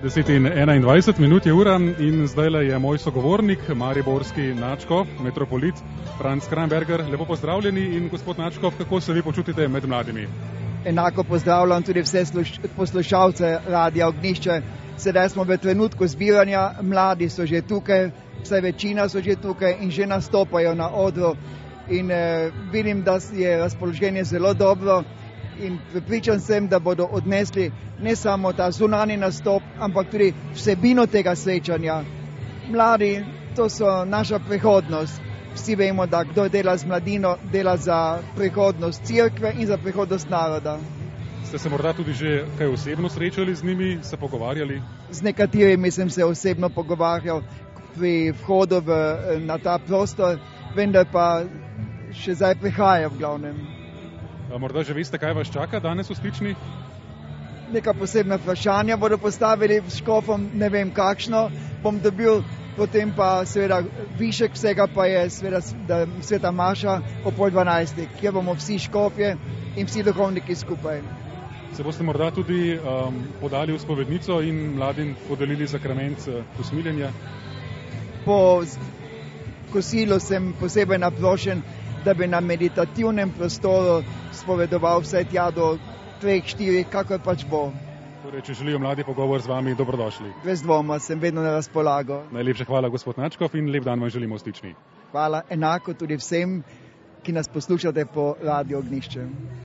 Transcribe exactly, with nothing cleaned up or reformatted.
deset in enaindvajset minut je ura in zdajle je moj sogovornik, mariborski nadškof, metropolit Franc Kramberger. Lepo pozdravljeni in gospod nadškof, kako se vi počutite med mladimi? Enako pozdravljam tudi vse poslušalce Radia Ognjišče. Sedaj smo v trenutku zbiranja, mladi so že tukaj, vsaj večina so že tukaj in že nastopajo na odru. In eh, vidim, da je razpoloženje zelo dobro in pripričan sem, da bodo odnesli ne samo ta zunani nastop, ampak tudi vsebino tega srečanja. Mladi, to so naša prihodnost. Vsi vemo, da kdo dela z mladino, dela za prihodnost cerkve in za prihodnost naroda. Ste se morda tudi že kaj osebno srečali z njimi, se pogovarjali? Z nekaterimi sem se osebno pogovarjal pri vhodu v, na ta prostor, vendar pa še zdaj prihaja v glavnem. A morda že veste, kaj vas čaka danes v Stični? Neka posebna vprašanja bodo postavili s škofom, ne vem kakšno bom dobil, potem pa seveda višek vsega pa je seveda da, sveta maša o pol dvanajstih, kjer bomo vsi škofje in vsi duhovniki skupaj. Se boste morda tudi um, podali v spovednico in mladim podelili sakrament usmiljenja? Po kosilu sem posebej naprošen, da bi na meditativnem prostoru spovedoval vse tja do treh, štirih, kakor pač bo. Torej, če želijo mladi pogovor z vami, dobrodošli. Brez dvoma, sem vedno na razpolago. Najlepša hvala, gospod nadškof, in lep dan vam želimo v Stični. Hvala enako tudi vsem, ki nas poslušate po Radiu Ognjišče.